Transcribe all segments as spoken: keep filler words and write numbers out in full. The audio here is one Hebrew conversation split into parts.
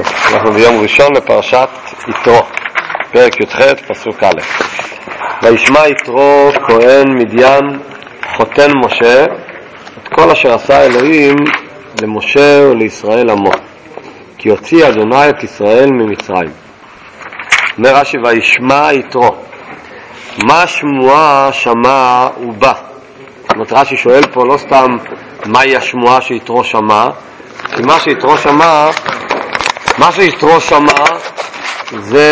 אנחנו ביום ראשון לפרשת יתרו, פרק י"ח פסוק א'. וישמע יתרו כהן מדיין חותן משה את כל אשר עשה אלוהים למשה ולישראל עמו, כי הוציא אדוני את ישראל ממצרים. אומר רש"י, וישמע יתרו, מה שמועה שמע ובא. זאת אומרת, רש"י שואל פה לא סתם מהי השמועה שיתרו שמע, כי מה שיתרו שמע, מה שיתרו שמע זה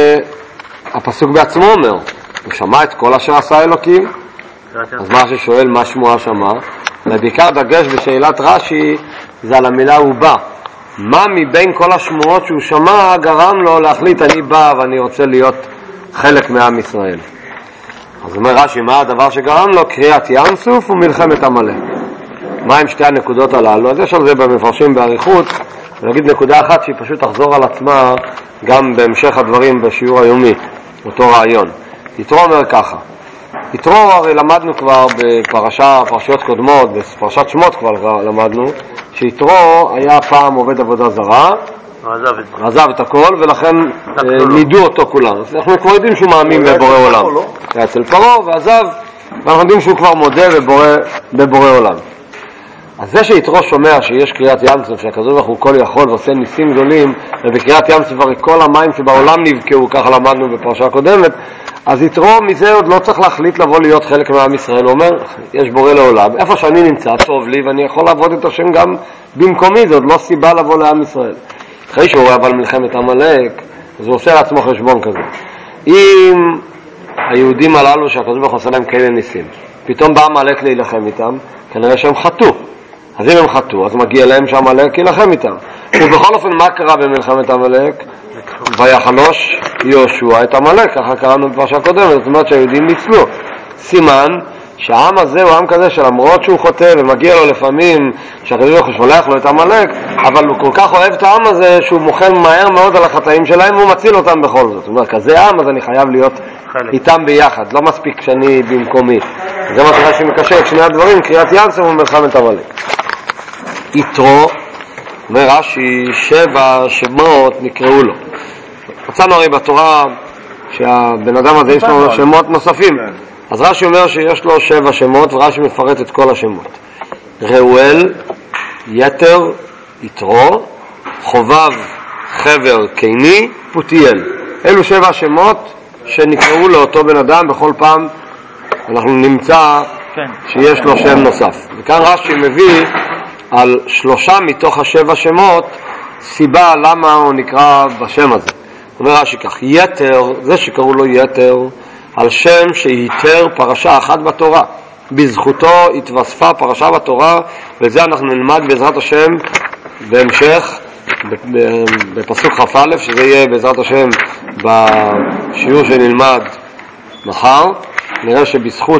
הפסוק בעצמו אומר, הוא שמע את כל אשר עשה אלוקים. אז מה ששואל מה שמועה שמע, ובעיקר דגש בשאלת רש"י זה על המילה הוא בא. מה מבין כל השמועות שהוא שמע גרם לו להחליט אני בא ואני רוצה להיות חלק מעם ישראל? אז אומר רש"י, מה הדבר שגרם לו? קריאת ים סוף ומלחמת עמלק. מה עם שתי הנקודות הללו? אז יש על זה במפרשים באריכות, ונגיד נקודה אחת שהיא פשוט תחזור על עצמה גם בהמשך הדברים בשיעור היומי, אותו רעיון. יתרו אומר ככה, יתרו הרי למדנו כבר בפרשה, פרשיות קודמות, בפרשת שמות כבר למדנו, שיתרו היה פעם עובד עבודה זרה, עזב את הכל, ולכן נידו אותו כולם. אנחנו כבר יודעים שהוא מאמין בבורא עולם. היה אצל פרעה ועזב, ואנחנו יודעים שהוא כבר מודה בבורא עולם. אז זה שיתרו שומע שיש קריאת ים סוף, שהקדוש ברוך הוא כל יכול ועושה ניסים גדולים, ובקריאת ים סוף הרי כל המים שבעולם נבקעו, ככה למדנו בפרשה הקודמת, אז יתרו מזה עוד לא צריך להחליט לבוא להיות חלק מעם ישראל. הוא אומר, יש בורא לעולם, איפה שאני נמצא טוב לי ואני יכול לעבוד את השם גם במקומי, זה עוד לא סיבה לבוא לעם ישראל. אחרי שהוא רואה אבל מלחמת עמלק, אז הוא עושה לעצמו חשבון כזה. אם היהודים הללו שהקדוש ברוך הוא עושה להם כאלה ניסים, פתאום בא עמלק להילחם איתם, כנראה שהם חטאו. אז אם הם חטאו, אז מגיע להם שעמלק ילחם איתם. ובכל אופן, מה קרה במלחמת עמלק? ויחלוש יהושע את עמלק, ככה קראנו בפרשה הקודמת. זאת אומרת שהיהודים ניצלו. סימן שהעם הזה הוא עם כזה שלמרות שהוא חוטא ומגיע לו לפעמים שהקדוש ברוך הוא שולח לו את עמלק, אבל הוא כל כך אוהב את העם הזה שהוא מוחל מהר מאוד על החטאים שלהם והוא מציל אותם בכל זאת. זאת אומרת, כזה עם, אז אני חייב להיות איתם ביחד, לא מספיק שאני במקומי. זה מה שרש"י מקשר את שני הדברים, קריאת ים סוף ומלחמת עמלק. יתרו, אומר רש"י, שבע שמות נקראו לו. מצאנו הרי בתורה שהבן אדם הזה יש לו שמות נוספים, אז רש"י אומר שיש לו שבע שמות, ורש"י מפרט את כל השמות. ראואל, יתר, יתרו, חובב, חבר, קיני, פותיאל. אלו שבע שמות שנקראו לאותו בן אדם. בכל פעם אנחנו נמצא שיש לו שם נוסף. וכאן רש"י מביא על שלושה מתוך השבע שמות סיבה למה הוא נקרא בשם הזה. אומר רש"י כך, יתר, זה שקראו לו יתר, על שם שיתר פרשה אחת בתורה. בזכותו התווספה פרשה בתורה, וזה אנחנו נלמד בעזרת השם בהמשך, בפסוק כ"א, שזה יהיה בעזרת השם בשיעור שנלמד מחר. נראה שבזכות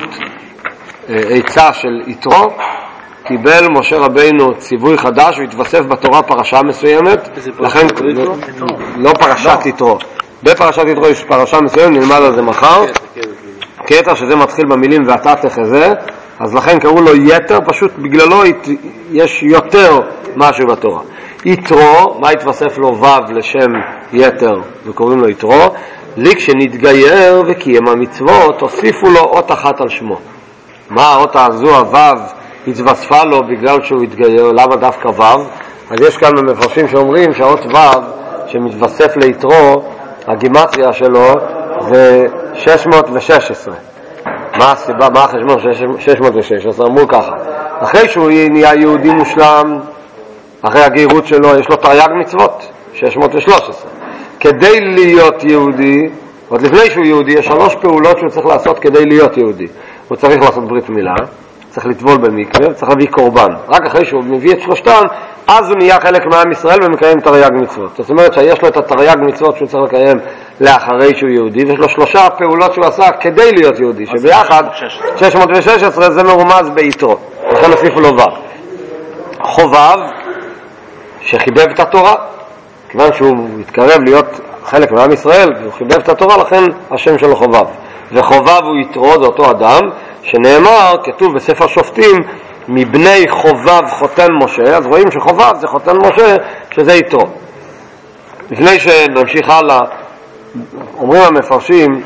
עצה של יתרו, קיבל משה רבינו ציווי חדש והתווסף בתורה פרשה מסוימת, לכן לא פרשת יתרו, בפרשת יתרו יש פרשה מסוימת, נלמד על זה מחר, קטע שזה מתחיל במילים ואתה תחזה, אז לכן קראו לו יתר, פשוט בגללו יש יותר משהו בתורה. יתרו, מה התווסף לו? וו לשם יתר וקוראים לו יתרו. לי כשנתגייר וקיים המצוות הוסיפו לו אות אחת על שמו. מה האות הזו, הוו, התווספה לו בגלל שהוא התגייר? למה דווקא וו? אז יש כאן מפרשים שאומרים שהאות וו שמתווסף ליתרו, הגימטריה שלו זה שש מאות ושש עשרה. מה הסיבה? מה החשבון? שש מאות ושש עשרה. אמרו ככה, אחרי שהוא נהיה יהודי מושלם, אחרי הגיירות שלו יש לו תרי"ג מצוות, שש מאות ושלוש עשרה. כדי להיות יהודי, עוד לפני שהוא יהודי, יש שלוש פעולות שהוא צריך לעשות כדי להיות יהודי. הוא צריך לעשות ברית מילה, צריך לטבול במקווה, צריך להביא קורבן. רק אחרי שהוא מביא את שלושתן, אז הוא נהיה חלק מעם ישראל ומקיים תרי"ג מצוות. זאת אומרת שיש לו את התרי"ג מצוות שהוא צריך לקיים לאחרי שהוא יהודי, ויש לו שלושה פעולות שהוא עשה כדי להיות יהודי, שביחד שש מאות ושש עשרה זה מרומז ביתרו. לכן הוסיפו לו וו. חובב, שחיבב את התורה, כיוון שהוא התקרב להיות חלק מעם ישראל והוא חיבב את התורה, לכן השם שלו חובב. וחובב הוא יתרו, זה אותו אדם שנאמר, כתוב בספר שופטים, מבני חובב חותן משה. אז רואים שחובב זה חותן משה, שזה יתרו. לפני שנמשיך הלאה, אומרים המפרשים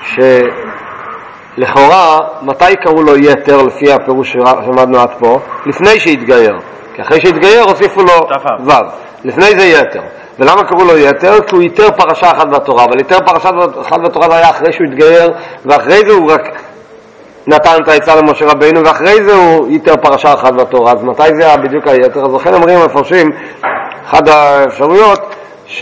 שלכאורה מתי קראו לו יתר לפי הפירוש שמדנו עד פה? לפני שהתגייר, כי אחרי שהתגייר הוסיפו לו ו', לפני זה יתר. ולמה קראו לו יתר? כי הוא יתר פרשה אחת בתורה, אבל יתר פרשה אחת בתורה זה היה אחרי שהוא התגייר, ואחרי זה הוא רק נתן את העצה למשה רבינו, ואחרי זה הוא יתר פרשה אחת בתורה. אז מתי זה היה בדיוק היתר? אז לכן אומרים המפרשים, אחד האפשרויות,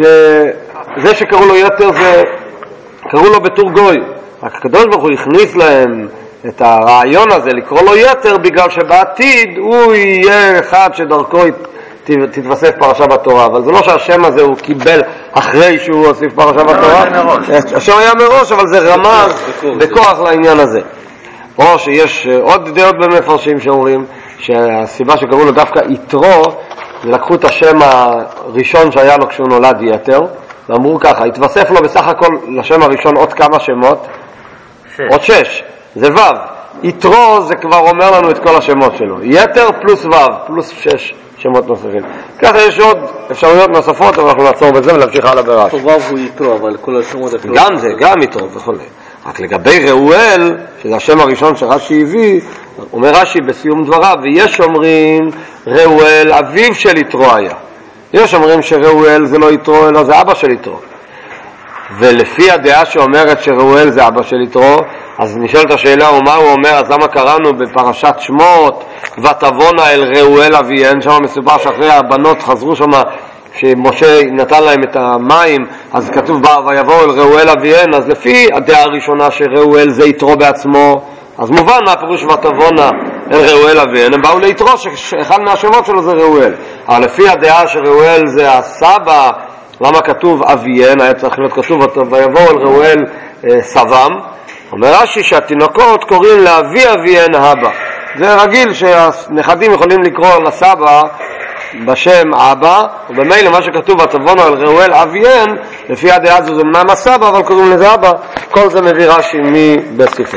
שזה שקראו לו יתר זה קראו לו בתור גוי, רק הקדוש ברוך הוא הכניס להם את הרעיון הזה לקרוא לו יתר בגלל שבעתיד הוא יהיה אחד שדרכו תתווסף פרשה בתורה. אבל זה לא שהשם הזה הוא קיבל אחרי שהוא הוסיף פרשה בתורה, השם היה מראש, אבל זה רמז בכוח לעניין הזה. או שיש עוד דעות במפרשים שאומרים שהסיבה שקראו לו דווקא יתרו, ולקחו את השם הראשון שהיה לו כשהוא נולד יתר, ואמרו ככה, התווסף לו בסך הכל לשם הראשון עוד כמה שמות, שש. עוד שש, זה ו'. יתרו זה כבר אומר לנו את כל השמות שלו, יתר פלוס ו', פלוס שש שמות נוספים. ככה יש עוד אפשרויות נוספות, אבל אנחנו נעצור בזה ולהמשיך הלאה ברש"י. ו' הוא יתרו, אבל כל השמות... גם זה, גם יתרו וכו'. רק לגבי ראואל, שזה השם הראשון שרש"י הביא, אומר רש"י בסיום דבריו, ויש אומרים ראואל אביו של יתרו היה. יש אומרים שראואל זה לא יתרו אלא זה אבא של יתרו. ולפי הדעה שאומרת שראואל זה אבא של יתרו, אז נשאלת השאלה, ומה הוא אומר? אז למה קראנו בפרשת שמות ותבונה אל ראואל אביהן? שם מסופר שאחרי הבנות חזרו שם, שמשה נתן להם את המים, אז כתוב בה ויבואו אל ראואל אביהן. אז לפי הדעה הראשונה שראואל זה יתרו בעצמו, אז מובן מהפירוש ותבונה אל ראואל אביהן, הם באו ליתרו שאחד מהשמות שלו זה ראואל. אבל לפי הדעה שראואל זה הסבא, למה כתוב אביהן? היה צריך להיות כתוב ויבואו אל ראואל אה, סבם. אומר רש"י שהתינוקות קוראים לאבי אביהן אבא. זה רגיל שהנכדים יכולים לקרוא לסבא בשם אבא, ובמילא מה שכתוב ותבונה אל ראואל אביהן, לפי הדעה הזו זה אמנם הסבא, אבל קוראים לזה אבא. כל זה מביא רש"י מבית ספרו.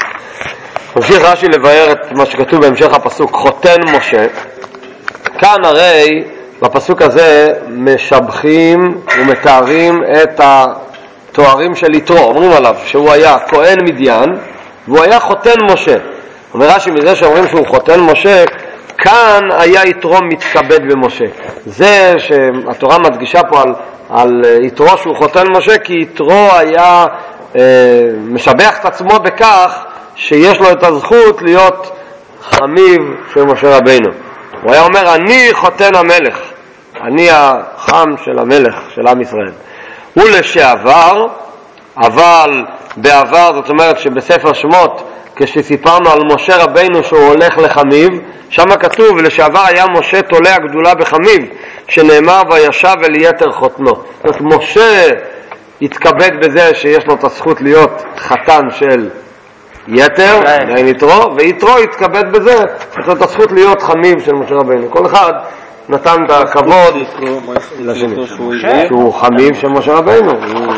ממשיך רש"י לבאר את מה שכתוב בהמשך הפסוק, חותן משה. כאן הרי בפסוק הזה משבחים ומתארים את התוארים של יתרו. אומרים עליו שהוא היה כהן מדיין והוא היה חותן משה. אומר רש"י מזה שאומרים שהוא חותן משה, כאן היה יתרו מתכבד במשה. זה שהתורה מדגישה פה על, על יתרו שהוא חותן משה, כי יתרו היה אה, משבח את עצמו בכך שיש לו את הזכות להיות חמיו של משה רבינו. הוא היה אומר, אני חותן המלך, אני החם של המלך של עם ישראל. הוא לשעבר, אבל בעבר, זאת אומרת שבספר שמות, כשסיפרנו על משה רבינו שהוא הולך לחמיו, שם כתוב, לשעבר היה משה תולה הגדולה בחמיו, שנאמר וישב אל יתר חותנו. זאת אומרת, משה התכבד בזה שיש לו את הזכות להיות חתן של יתר, עדיין יתרו, ויתרו התכבד בזה, יש לו את הזכות להיות חמיו של משה רבינו. כל אחד נתן את הכבוד לשני, שהוא חמיו של משה רבינו.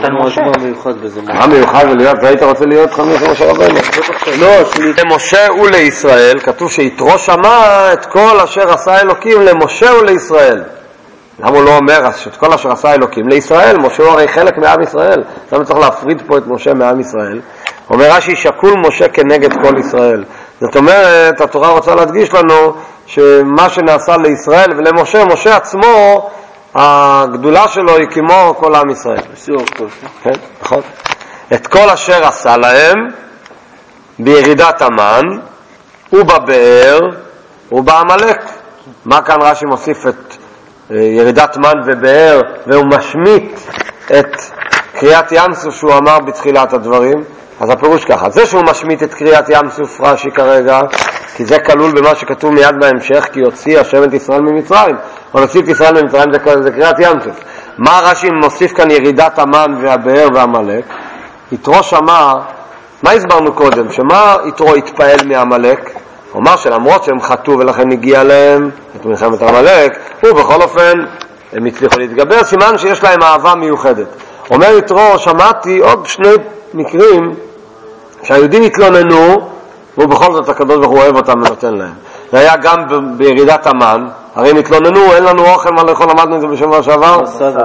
מה מיוחד ולהיות, והיית רוצה להיות חמיו של משה רבינו? לא, למשה ולישראל, כתוב שיתרו שמע את כל אשר עשה אלוקים למשה ולישראל. למה הוא לא אומר שאת כל אשר עשה אלוקים לישראל? משה הוא הרי חלק מעם ישראל, למה צריך להפריד פה את משה מעם ישראל? אומר רש"י שקול משה כנגד כל ישראל. זאת אומרת, התורה רוצה להדגיש לנו שמה שנעשה לישראל ולמשה, משה עצמו, הגדולה שלו היא כמו כל עם ישראל. כן, נכון. את כל אשר עשה להם בירידת המן ובבאר ובעמלק. מה כאן רש"י מוסיף את ירידת מן ובאר, והוא משמיט את קריאת ים סוף שהוא אמר בתחילת הדברים? אז הפירוש ככה, זה שהוא משמיט את קריאת ים סוף רש"י כרגע, כי זה כלול במה שכתוב מיד בהמשך, כי יוציא השם את ישראל ממצרים, אבל יוציא את ישראל ממצרים זה, זה קריאת ים סוף. מה רש"י מוסיף כאן ירידת המן והבאר והמלק? יתרו שמע, מה הסברנו קודם? שמה יתרו התפעל מהמלק? הוא אמר שלמרות שהם חטאו ולכן הגיע להם את מלחמת המלק, ובכל אופן הם הצליחו להתגבר, סימן שיש להם אהבה מיוחדת. אומר יתרו, שמעתי עוד שני מקרים שהיהודים התלוננו, ובכל זאת הקדוש ברוך הוא אוהב אותם ונותן להם. זה היה גם בירידת המן, הרי הם התלוננו, אין לנו אוכל, מה לאכול, למדנו את זה בשבוע שעבר,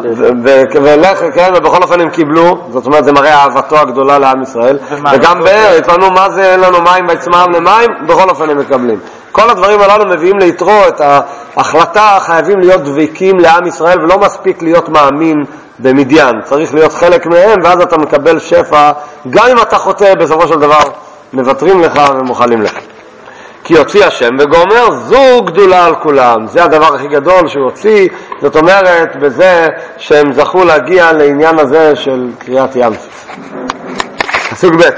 ולך, כן, ובכל אופן הם קיבלו, זאת אומרת זה מראה אהבתו הגדולה לעם ישראל, וגם באר, התלוננו מה זה, אין לנו מים, ויצמאם למים, בכל אופן הם מקבלים. כל הדברים הללו מביאים ליתרו את ההחלטה, חייבים להיות דבקים לעם ישראל, ולא מספיק להיות מאמין במדיין, צריך להיות חלק מהם, ואז אתה מקבל שפע, גם אם אתה חוטא, בסופו של דבר מבטרים לך ומוכלים לך. כי יוציא השם וגומר, זו גדולה על כולם. זה הדבר הכי גדול שהוא הוציא, זאת אומרת בזה שהם זכו להגיע לעניין הזה של קריאת ים סוף. פסוק ב'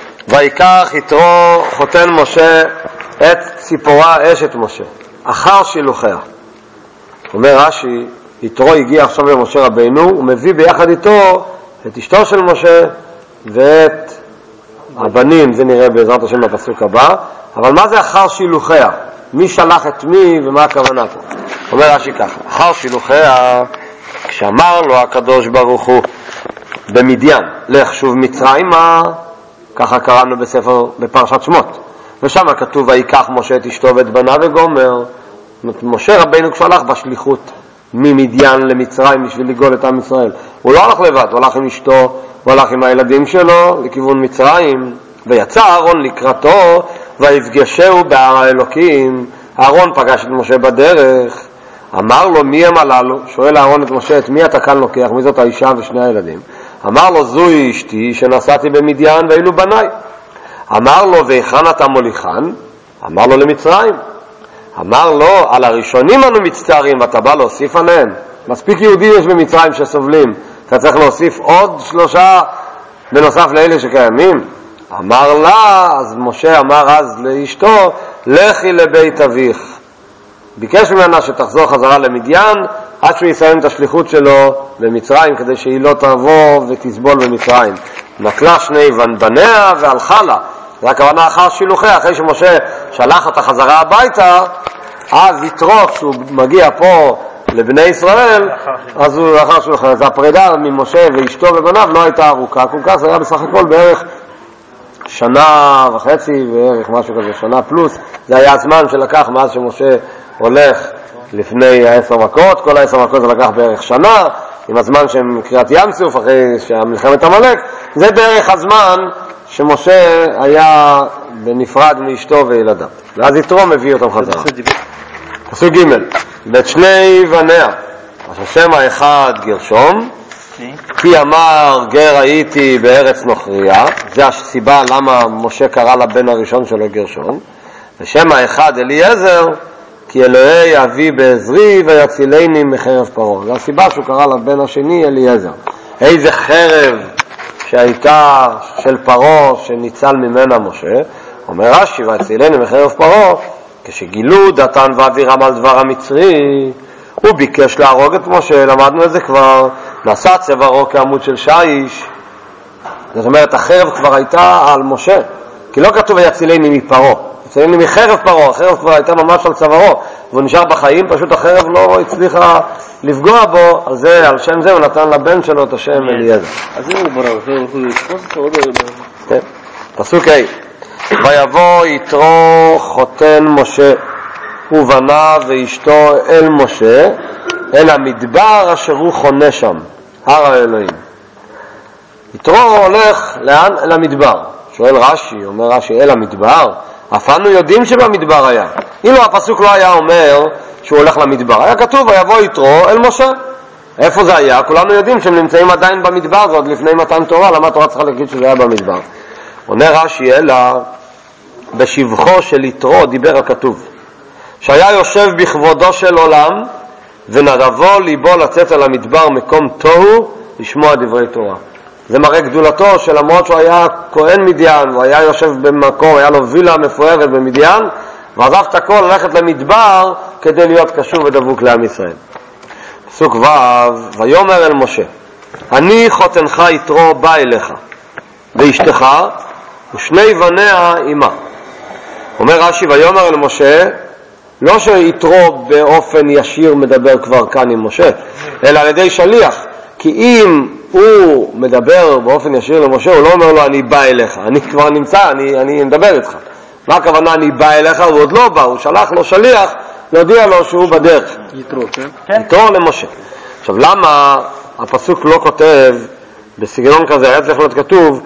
ויקח יתרו חותן משה את ציפורה אשת משה אחר שילוחיה. אומר רש"י, יתרו הגיע עכשיו למשה רבינו, הוא מביא ביחד איתו את אשתו של משה ואת הבנים, זה נראה בעזרת השם בפסוק הבא. אבל מה זה אחר שילוחיה? מי שלח את מי ומה הכוונה פה? אומר רש"י ככה, אחר שילוחיה, כשאמר לו הקדוש ברוך הוא במדיין, לך שוב מצרימה, ככה קראנו בספר, בפרשת שמות, ושם כתוב ויקח משה את אשתו ואת בניו וגומר. משה רבינו כשהלך בשליחות ממדיין למצרים בשביל לגאול את עם ישראל, הוא לא הלך לבד, הוא הלך עם אשתו, הוא הלך עם הילדים שלו לכיוון מצרים, ויצא אהרון לקראתו ויפגשהו בהר האלוקים. אהרון פגש את משה בדרך, אמר לו מי הם הללו? שואל אהרון את משה, את מי אתה כאן לוקח? מי זאת האישה ושני הילדים? אמר לו זוהי אשתי שנסעתי במדיין ואילו בניי. אמר לו והיכן אתה מוליכן? אמר לו למצרים. אמר לו על הראשונים אנו מצטערים ואתה בא להוסיף עליהם? מספיק יהודים יש במצרים שסובלים, אתה צריך להוסיף עוד שלושה בנוסף לאלה שקיימים? אמר לה, אז משה אמר אז לאשתו, לכי לבית אביך. ביקש ממנה שתחזור חזרה למדיין עד שהוא יסיים את השליחות שלו במצרים, כדי שהיא לא תבוא ותסבול במצרים. נטלה שני בניה והלכה לה. זה הכוונה אחר שילוחיה, אחרי שמשה שלח אותה חזרה הביתה, אז יתרו כשהוא מגיע פה לבני ישראל, אז הוא אחר שילוחיה. אז הפרידה ממשה ואשתו ובניו לא הייתה ארוכה, כל כך זה היה בסך הכל בערך שנה וחצי וערך משהו כזה, שנה פלוס. זה היה הזמן שלקח מאז שמשה הולך לפני העשר מכות, כל העשר מכות זה לקח בערך שנה, עם הזמן שהם קריאת ים סוף אחרי שהמלחמת המלך, זה בערך הזמן שמשה היה בנפרד מאשתו וילדיו. ואז יתרו מביא אותם חזרה. פסוק ג' ואת שני בניה, אז השם האחד גרשום, כי אמר גר הייתי בארץ נוכריה, זה הסיבה למה משה קרא לבן הראשון שלו גרשום. ושם האחד אליעזר, כי אלוהי אבי בעזרי ויצילני מחרב פרעה. זה הסיבה שהוא קרא לבן השני אליעזר. איזה חרב שהייתה של פרעה שניצל ממנה משה, אומר רש"י ויצילני מחרב פרעה, כשגילו דתן ואבירם על דבר המצרי, הוא ביקש להרוג את משה, למדנו את זה כבר, נשא צווארו כעמוד של שיש. זאת אומרת החרב כבר הייתה על משה, כי לא כתוב ויצילני מפרעה, יצילני מחרב פרעה, החרב כבר הייתה ממש על צווארו, והוא נשאר בחיים, פשוט החרב לא הצליחה לפגוע בו, על זה, על שם זה הוא נתן לבן שלו את השם אליעזר. אז זה הוא ברור, זה הוא לתפוס אותו עוד לא... פסוק ה' ויבוא יתרו חותן משה ובניו ואשתו אל משה אל המדבר אשר הוא חונה שם, הר האלוהים. יתרו הולך לאן? אל המדבר. שואל רש"י, אומר רש"י, אל המדבר? אף אנו יודעים שבמדבר היה. אילו הפסוק לא היה אומר שהוא הולך למדבר, היה כתוב ויבוא יתרו אל משה. איפה זה היה? כולנו יודעים שהם נמצאים עדיין במדבר, זה עוד לפני מתן תורה, למה התורה צריכה להגיד שזה היה במדבר? עונה רש"י, אלא בשבחו של יתרו דיבר הכתוב, שהיה יושב בכבודו של עולם ונדבו ליבו לצאת אל המדבר מקום תוהו לשמוע דברי תורה. זה מראה גדולתו שלמרות שהוא היה כהן מדיין, הוא היה יושב במקום, היה לו וילה מפוארת במדיין, ועזב את הכל ללכת למדבר כדי להיות קשור ודבוק לעם ישראל. פסוק ו' ויאמר אל משה, אני חותנך יתרו בא אליך ואשתך ושני בניה עמה. אומר רש"י ויאמר אל משה, לא שיתרו באופן ישיר מדבר כבר כאן עם משה, אלא על ידי שליח. כי אם הוא מדבר באופן ישיר למשה, הוא לא אומר לו אני בא אליך, אני כבר נמצא, אני, אני מדבר איתך. מה הכוונה אני בא אליך? הוא עוד לא בא, הוא שלח לו שליח להודיע לו שהוא בדרך. יתרו, כן? יתרו למשה. עכשיו למה הפסוק לא כותב בסגנון כזה, היה צריך להיות כתוב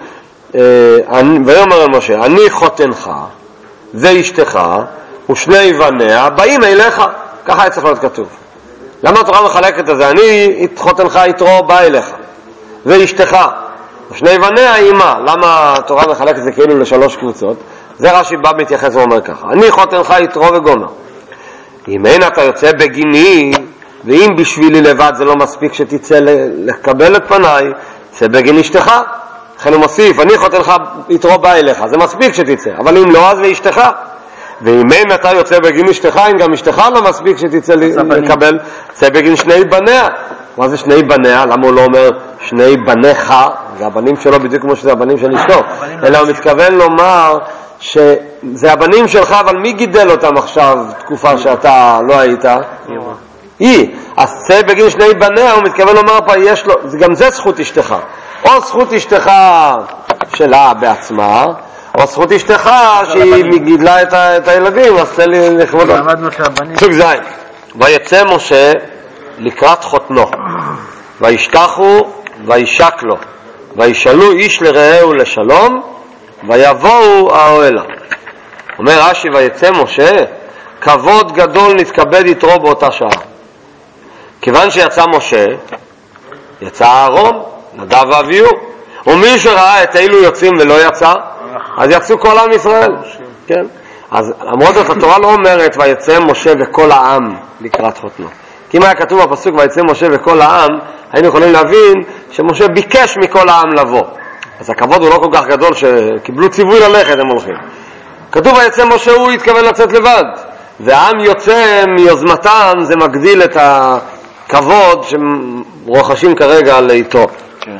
ויאמר אל משה, אני חותנך ואשתך ושני בניה באים אליך, ככה היה צריך להיות כתוב. למה התורה מחלקת את זה? אני חותנך יתרו בא אליך ואשתך ושני בניה אימה. למה התורה מחלקת את זה כאילו לשלוש קבוצות? זה רש"י בא מתייחס ואומר ככה, אני חותנך יתרו וגונה, אם אין אתה יוצא בגיני, ואם בשבילי לבד זה לא מספיק שתצא לקבל את פניי, צא בגין אשתך. לכן הוא מוסיף, אני חותנך יתרו בא אליך, זה מספיק שתצא, אבל אם לא אז ואשתך. ואם אין אתה יוצא בגין אשתך, אם גם אשתך לא מספיק שתצא לקבל, צא בגין שני בניה. מה זה שני בניה? למה הוא לא אומר שני בניך? זה הבנים שלו בדיוק כמו שזה הבנים של אשתו, אלא הוא מתכוון לומר שזה הבנים שלך, אבל מי גידל אותם עכשיו תקופה שאתה לא היית? היא. אז צא בגין שני בניה, הוא מתכוון לומר פה, יש לו, גם זה זכות אשתך, או זכות אשתך שלה בעצמה, או זכות אשתך שהיא גידלה את, ה, את הילדים, אז צא לי לכבודו. סוג זין. ויצא משה לקראת חותנו, וישתחו וישק לו, וישאלו איש לרעהו לשלום, ויבואו האוהלה. אומר רש"י, ויצא משה, כבוד גדול נתכבד יתרו באותה שעה. כיוון שיצא משה, יצא אהרון, נדב ואביהו, ומי שראה את אילו יוצאים ולא יצא, אז יצאו כל עם ישראל. כן? אז למרות זאת התורה לא אומרת ויצא משה וכל העם לקראת חותנו. כי אם היה כתוב בפסוק ויצא משה וכל העם, היינו יכולים להבין שמשה ביקש מכל העם לבוא. אז הכבוד הוא לא כל כך גדול שקיבלו ציווי ללכת, הם הולכים. כתוב ויצא משה, הוא התכוון לצאת לבד, והעם יוצא מיוזמתם, זה מגדיל את הכבוד שרוחשים כרגע לאיתו. כן.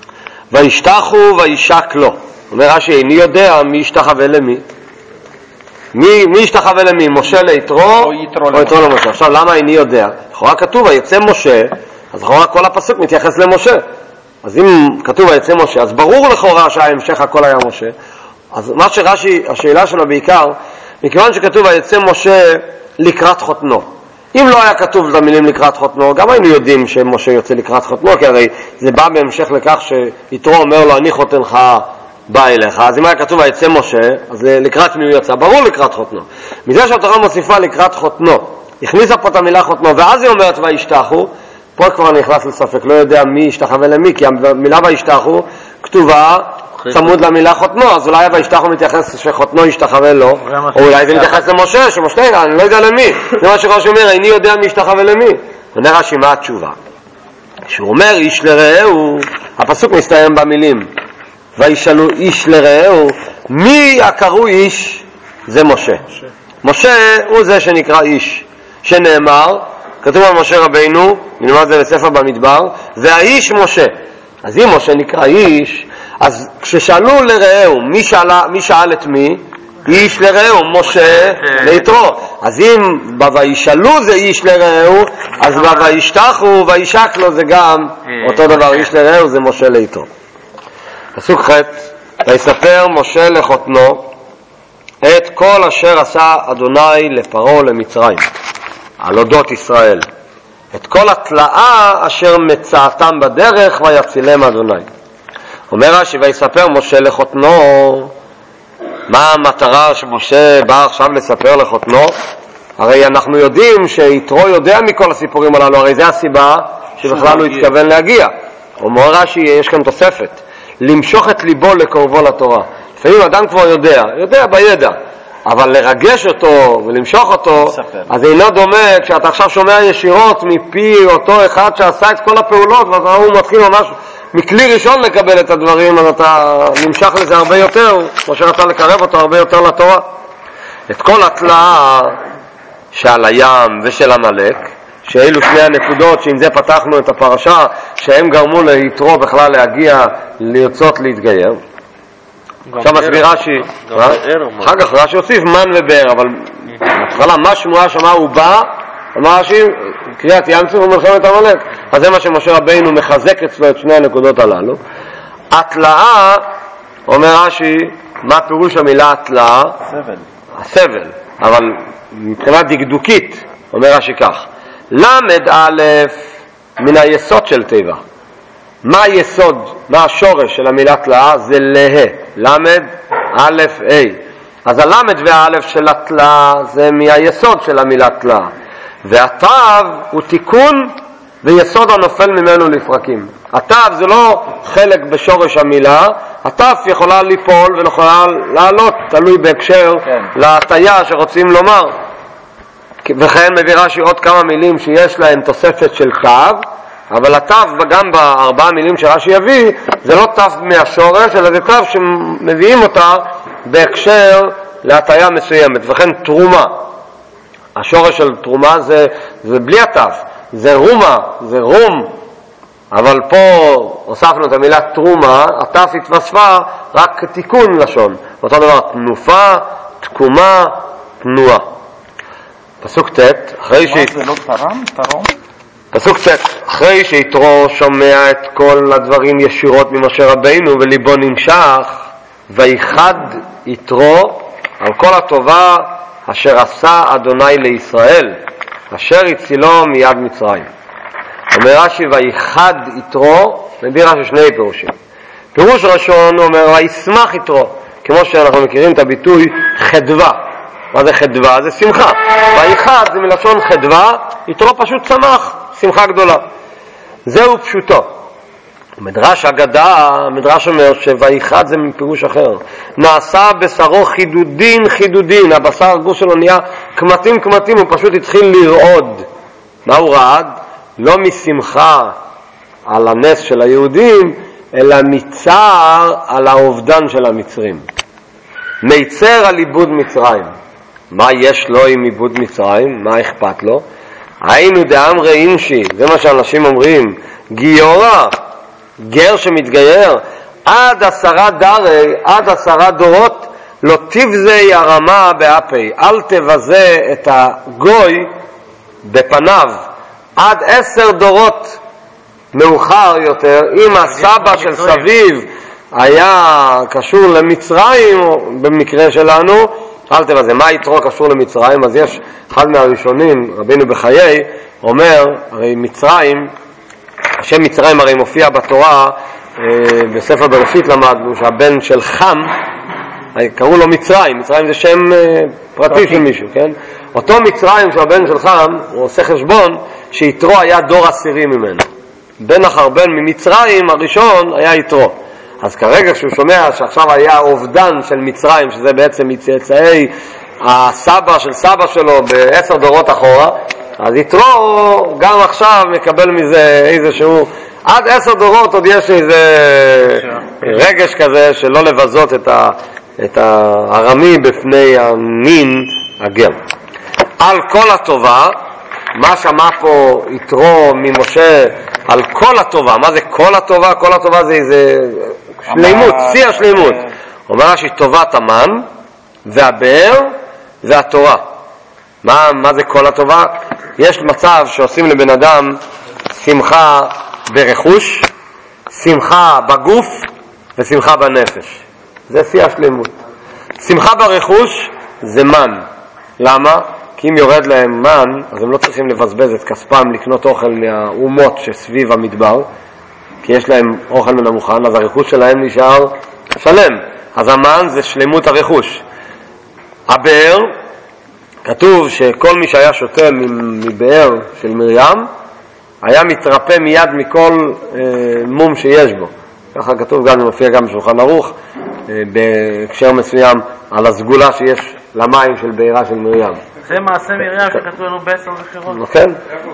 וישתחו וישק לו. אומר רש"י, איני יודע מי ישתחווה למי. מי, מי ישתחווה למי? משה ליתרו או יתרו, או יתרו למשה. עכשיו למה איני יודע? לכאורה כתוב ויצא משה, אז לכאורה כל הפסוק מתייחס למשה. אז אם כתוב ויצא משה, אז ברור לכאורה שההמשך הכל היה משה. אז מה שרש"י, השאלה שלו בעיקר, מכיוון שכתוב ויצא משה לקראת חותנו. אם לא היה כתוב את המילים לקראת חותנו, גם היינו יודעים שמשה יוצא לקראת חותנו, כי הרי זה בא בהמשך לכך שיתרו אומר לו אני חותנך בא אליך. אז אם היה כתוב ויצא משה, אז לקראת מי הוא יצא? ברור לקראת חותנו. מזה שהתורה מוסיפה לקראת חותנו, הכניסה פה את המילה חותנו, ואז היא אומרת וישתחו, פה כבר נכנס לספק, לא יודע מי ישתחווה למי, כי המילה וישתחו כתובה צמוד למילה חותנו, אז אולי וישתחו מתייחס שחותנו ישתחווה לו, או אולי זה מתייחס למשה, שמשה, אני לא יודע למי. זה מה שרש"י אומר, איני יודע מי ישתחווה למי. עונה רש"י מה התשובה? כשהוא אומר איש לרעהו, הפסוק מסתיים במילים וישאלו איש לרעהו, מי הקרוא איש? זה משה. משה הוא זה שנקרא איש, שנאמר, כתוב על משה רבינו, נלמד את זה בספר במדבר, והאיש משה. אז אם משה נקרא איש, אז כששאלו לרעהו, מי, שאלה, מי שאל את מי? איש לרעהו, משה ליתרו. אז אם בוישאלו זה איש לרעהו, אז בוישתחו וישק לו זה גם אותו דבר, איש לרעהו זה משה ליתרו. פסוק ח' ויספר משה לחותנו את כל אשר עשה אדוני לפרעה למצרים על אודות ישראל, את כל התלאה אשר מצאתם בדרך ויצילם אדוני. אומר רש"י ויספר משה לחותנו, מה המטרה שמשה בא עכשיו לספר לחותנו? הרי אנחנו יודעים שיתרו יודע מכל הסיפורים הללו, הרי זה הסיבה שבכלל הוא התכוון להגיע. אומר רש"י, יש כאן תוספת, למשוך את ליבו לקרבו לתורה. לפעמים אדם כבר יודע, יודע בידע, אבל לרגש אותו ולמשוך אותו, אז אינו דומה כשאתה עכשיו שומע ישירות מפי אותו אחד שעשה את כל הפעולות, ואז הוא מתחיל ממש מכלי ראשון לקבל את הדברים, אז אתה נמשך לזה הרבה יותר, כמו שרצה לקרב אותו הרבה יותר לתורה. את כל התלאה שעל הים ושל המלאק, שאלו שני הנקודות שעם זה פתחנו את הפרשה, שהם גרמו ליתרו בכלל להגיע, לרצות להתגייר. עכשיו מסביר רש"י, אחר כך רש"י הוסיף מן ובאר, אבל בהתחלה מה שמועה שמה הוא בא, אמר רש"י, קריאת ים סוף ומלחמת המלאק. אז זה מה שמשה רבינו מחזק אצלו את שני הנקודות הללו. התלאה, אומר רש"י, מה פירוש המילה התלאה? הסבל, אבל מבחינה דקדוקית, אומר רש"י כך, למד א' מן היסוד של טבע. מה היסוד, מה השורש של המילה תלאה? זה לה, למד א' ה'. אז הלמד והאלף של התלאה זה מהיסוד של המילה תלאה. והתו הוא תיקון ויסוד הנופל ממנו לפרקים. התו זה לא חלק בשורש המילה, התו יכולה ליפול ויכולה לעלות, תלוי בהקשר כן. להטיה שרוצים לומר. וכן מביא רש"י עוד כמה מילים שיש להן תוספת של תו, אבל התו גם בארבעה מילים שרש"י יביא זה לא תו מהשורש, אלא זה תו שמביאים אותה בהקשר להטיה מסוימת. וכן תרומה, השורש של תרומה זה, זה בלי התו, זה רומה, זה רום, אבל פה הוספנו את המילה תרומה, התו התווספה רק כתיקון לשון. אותו דבר תנופה, תקומה, תנועה. פסוק ט' אחרי ש... זה לא תרם? תרום? פסוק ט' אחרי שיתרו שומע את כל הדברים ישירות ממשה רבינו וליבו נמשך, ויחד יתרו על כל הטובה אשר עשה אדוני לישראל, אשר הצילו מיד מצרים. אומר רש"י ויחד יתרו, מביא רש"י שני פירושים. פירוש ראשון אומר וישמח יתרו, כמו שאנחנו מכירים את הביטוי חדווה. מה זה חדווה? זה שמחה. ויחד זה מלשון חדווה, יתרו פשוט שמח, שמחה גדולה. זהו פשוטו. מדרש אגדה, מדרש אומר שויחד זה מפירוש אחר. נעשה בשרו חידודין חידודין, הבשר הגוף שלו נהיה כמתים כמתים, הוא פשוט התחיל לרעוד. מה הוא רעד? לא משמחה על הנס של היהודים, אלא מצער על האובדן של המצרים. מיצר על איבוד מצרים. מה יש לו עם איבוד מצרים? מה אכפת לו? היינו דאמרי אינשי, זה מה שאנשים אומרים, גיורא, גר שמתגייר, עד עשרה דרי, עד עשרה דורות, לא תבזה הרמה באפי, אל תבזה את הגוי בפניו, עד עשר דורות מאוחר יותר, אם הסבא של סביב היה קשור למצרים, במקרה שלנו, אל תבזה. מה יתרו קשור למצרים? אז יש אחד מהראשונים, רבינו בחיי, אומר, הרי מצרים, השם מצרים הרי מופיע בתורה, בספר בראשית למדנו שהבן של חם, קראו לו מצרים, מצרים זה שם פרטי של מישהו, כן? אותו מצרים של הבן של חם, הוא עושה חשבון שיתרו היה דור עשירי ממנו. בן אחר בן ממצרים הראשון היה יתרו. אז כרגע כשהוא שומע שעכשיו היה אובדן של מצרים, שזה בעצם מצאצאי הסבא של סבא שלו בעשר דורות אחורה, אז יתרו גם עכשיו מקבל מזה איזשהו, עד עשר דורות עוד יש איזה רגש כזה שלא לבזות את, ה, את הרמי בפני המין הגר. על כל הטובה, מה שמע פה יתרו ממשה על כל הטובה, מה זה כל הטובה? כל הטובה זה איזה שלימות, שיא השלימות. אומר שהיא טובת המן והבאר והתורה. מה, מה זה כל הטובה? יש מצב שעושים לבן אדם שמחה ברכוש, שמחה בגוף ושמחה בנפש. זה שיא השלימות. שמחה ברכוש זה מן. למה? כי אם יורד להם מן, אז הם לא צריכים לבזבז את כספם לקנות אוכל מהאומות שסביב המדבר, כי יש להם אוכל מן המוכן, אז הרכוש שלהם נשאר שלם. אז המן זה שלמות הרכוש. הבאר, כתוב שכל מי שהיה שותה מבאר של מרים, היה מתרפא מיד מכל אה, מום שיש בו. ככה כתוב גם, מופיע גם בשולחן ערוך, אה, בהקשר מסוים על הסגולה שיש למים של בארה של מרים. זה מעשה מרים שכתוב לנו בעשר זכירות. כן?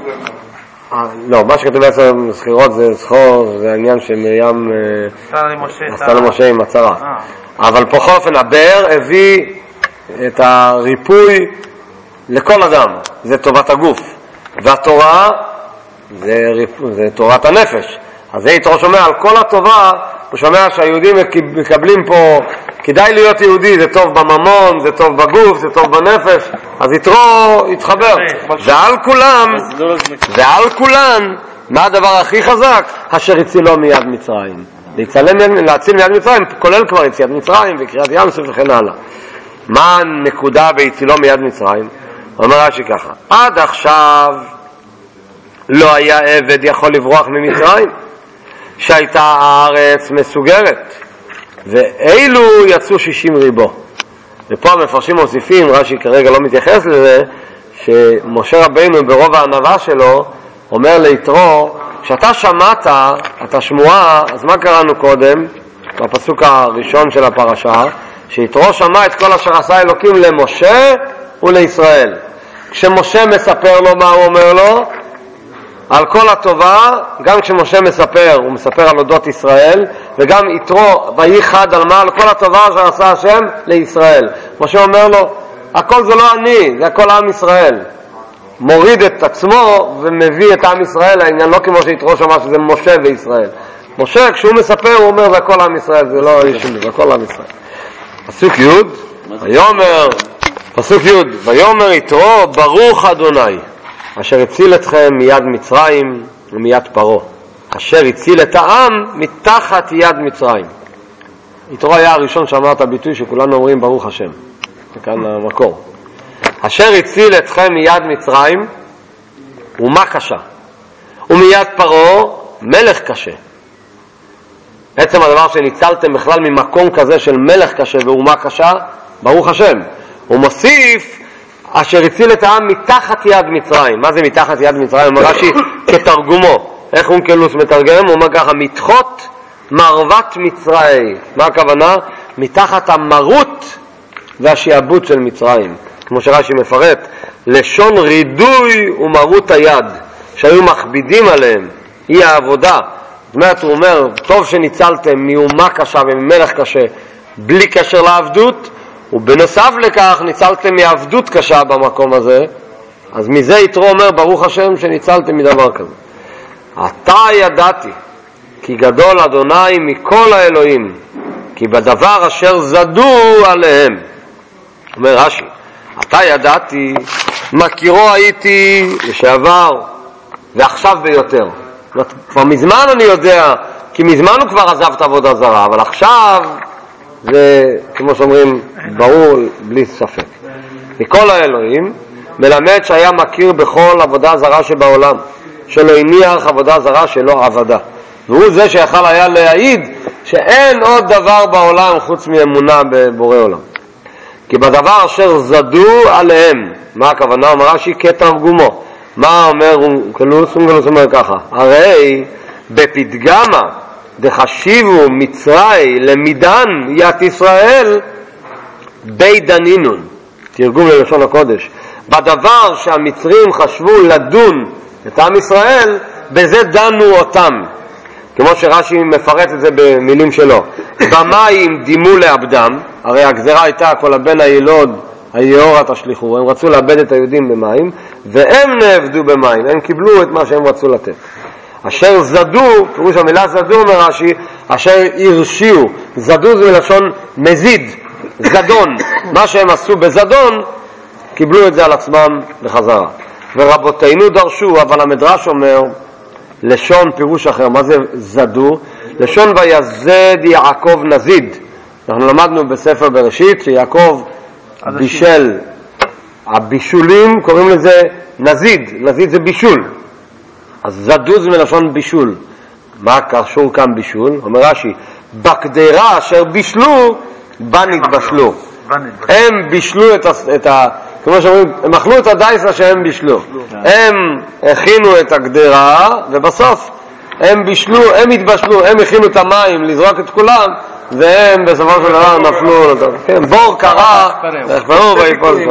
לא, מה שכתוב בעשר זכירות זה זכור, זה העניין שמרים עשתה למשה עם הצרה. אבל פה אופן הבאר הביא את הריפוי לכל אדם, זה טובת הגוף. והתורה זה, זה תורת הנפש. אז זה יתרו שומע על כל הטובה, הוא שומע שהיהודים מקבלים פה, כדאי להיות יהודי, זה טוב בממון, זה טוב בגוף, זה טוב בנפש, אז יתרו יתחבר. ועל כולם, ועל כולן, מה הדבר הכי חזק? אשר הצילו מיד מצרים. להציל מיד מצרים, כולל כבר יציאת מצרים וקריאת ים סוף וכן הלאה. מה הנקודה ביצילו מיד מצרים? אומר רש"י ככה, עד עכשיו לא היה עבד יכול לברוח ממצרים, שהייתה הארץ מסוגרת, ואילו יצאו שישים ריבו. ופה המפרשים מוסיפים, רש"י כרגע לא מתייחס לזה, שמשה רבינו ברוב הענווה שלו אומר ליתרו, כשאתה שמעת את השמועה, אז מה קראנו קודם? בפסוק הראשון של הפרשה, שיתרו שמע את כל אשר עשה אלוקים למשה ולישראל. כשמשה מספר לו, מה הוא אומר לו? על כל הטובה. גם כשמשה מספר, הוא מספר על אודות ישראל, וגם יתרו וייחד על מה? על כל הטובה אשר עשה השם לישראל. משה אומר לו, הכל זה לא אני, זה הכל עם ישראל. מוריד את עצמו ומביא את עם ישראל לעניין, לא כמו שיתרו שמע שזה משה וישראל. משה, כשהוא מספר, הוא אומר, זה הכל עם ישראל, זה לא איש, זה הכל עם ישראל. פסוק י' ויאמר, פסוק י' ויאמר יתרו, ברוך אדוני אשר הציל אתכם מיד מצרים ומיד פרעה, אשר הציל את העם מתחת יד מצרים. יתרו היה הראשון שאמר את הביטוי שכולנו אומרים ברוך השם, זה כאן המקור. אשר הציל אתכם מיד מצרים ומה קשה, ומיד פרעה מלך קשה. עצם הדבר שניצלתם בכלל ממקום כזה של מלך קשה ואומה קשה, ברוך השם. הוא מוסיף, אשר הציל את העם מתחת יד מצרים. מה זה מתחת יד מצרים? אומר רש"י כתרגומו. איך אונקלוס מתרגם? הוא אומר ככה, מתחות מרוות מצרים. מה הכוונה? מתחת המרות והשיעבוד של מצרים. כמו שרש"י מפרט, לשון רידוי ומרות היד, שהיו מכבידים עליהם, היא העבודה. זאת אומרת, הוא אומר, טוב שניצלתם מאומה קשה וממלך קשה, בלי קשר לעבדות, ובנוסף לכך ניצלתם מעבדות קשה במקום הזה, אז מזה יתרו אומר, ברוך השם שניצלתם מדבר כזה. אתה ידעתי, כי גדול אדוני מכל האלוהים, כי בדבר אשר זדו עליהם. אומר רש"י, אתה ידעתי, מכירו הייתי לשעבר, ועכשיו ביותר. כבר מזמן אני יודע, כי מזמן הוא כבר עזב את עבודה זרה, אבל עכשיו זה, כמו שאומרים, ברור בלי ספק. מכל האלוהים מלמד שהיה מכיר בכל עבודה זרה שבעולם, שלא הניח עבודה זרה שלא עבדה. והוא זה שיכול היה להעיד שאין עוד דבר בעולם חוץ מאמונה בבורא עולם. כי בדבר אשר זדו עליהם, מה הכוונה? אומר רש"י כתרגומו. מה אומר אונקלוס? אונקלוס אומר ככה, הרי בפתגמה דחשיבו מצרי למידן ית ישראל בי דנינון, תרגום ללשון הקודש, בדבר שהמצרים חשבו לדון את עם ישראל, בזה דנו אותם. כמו שרש"י מפרט את זה במילים שלו, במים דימו לאבדם, הרי הגזרה הייתה כל הבן הילוד היהורה תשליחו, הם רצו לאבד את היהודים במים, והם נעבדו במים, הם קיבלו את מה שהם רצו לתת. אשר זדו, פירוש המילה זדו אומר רש"י, אשר הרשיעו, זדו זה מלשון מזיד, זדון, מה שהם עשו בזדון, קיבלו את זה על עצמם בחזרה. ורבותינו דרשו, אבל המדרש אומר, לשון פירוש אחר, מה זה זדו? לשון ויזד יעקב נזיד. אנחנו למדנו בספר בראשית שיעקב בישל, הבישולים קוראים לזה נזיד, נזיד זה בישול, אז זדו זה מלשון בישול. מה קשור כאן בישול? אומר רש"י, בקדרה אשר בישלו בה נתבשלו. הם בישלו את, את ה... כמו שאומרים, הם אכלו את הדייס שהם בישלו, הם הכינו את הגדרה ובסוף הם בישלו, הם התבשלו, הם הכינו את המים לזרוק את כולם, והם בסופו של דבר נפלו, כן, בור קרה, והחפרו ויפול.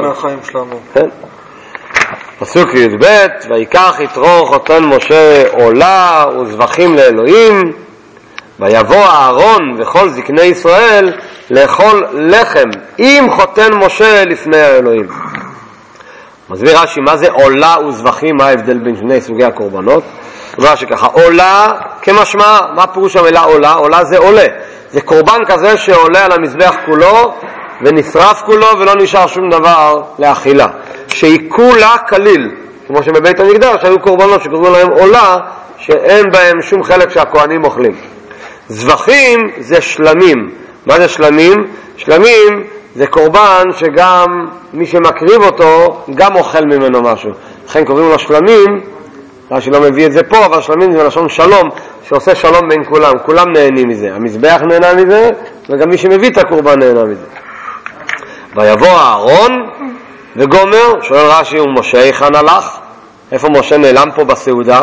פסוק י"ב, ויקח יתרו חותן משה עולה וזבחים לאלוהים, ויבוא אהרון וכל זקני ישראל לאכול לחם עם חותן משה לפני האלוהים. מסביר רש"י, מה זה עולה וזבחים, מה ההבדל בין שני סוגי הקורבנות? אומר שככה, עולה כמשמע, מה פירוש המילה עולה? עולה זה עולה, זה קורבן כזה שעולה על המזבח כולו ונשרף כולו ולא נשאר שום דבר לאכילה, שהיא כולה כליל, כמו שבבית המקדש היו קורבנות שקוראים להם עולה, שאין בהם שום חלק שהכהנים אוכלים. זבחים זה שלמים. מה זה שלמים? שלמים זה קורבן שגם מי שמקריב אותו גם אוכל ממנו משהו. לכן קוראים לו שלמים, רש"י לא מביא את זה פה, אבל שלמים זה לשון שלום, שעושה שלום בין כולם, כולם נהנים מזה. המזבח נהנה מזה, וגם מי שמביא את הקורבן נהנה מזה. ויבוא הארון וגומר, שואל רש"י, ומשה היכן הלך? איפה משה נעלם פה בסעודה?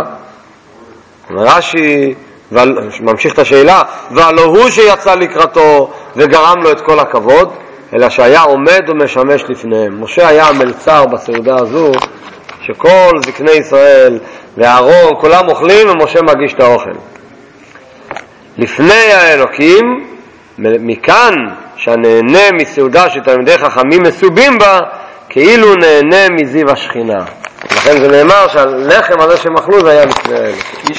רש"י ממשיך את השאלה, והלא הוא שיצא לקראתו וגרם לו את כל הכבוד, אלא שהיה עומד ומשמש לפניהם. משה היה המלצר בסעודה הזו, שכל זקני ישראל והארון כולם אוכלים ומשה מגיש את האוכל לפני האלוקים. מכאן שהנהנה מסעודה שתלמידי חכמים מסובים בה כאילו נהנה מזיו השכינה. לכן זה נאמר שהלחם הזה שמאכלו זה היה לפני האלוקים.